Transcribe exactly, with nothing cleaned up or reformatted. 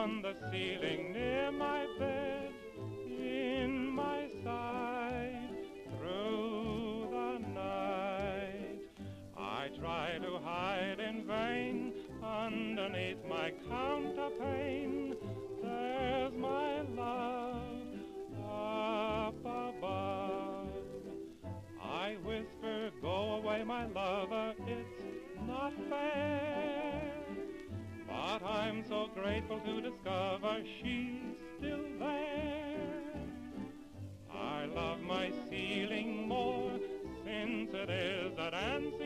on the ceiling near my bed, in my side, through the night. I try to hide in vain underneath my counterpane. There's my love up above. I whisper, go away, my lover, it's not fair. But I'm so grateful to discover she's still there. I love my ceiling more since it is that answer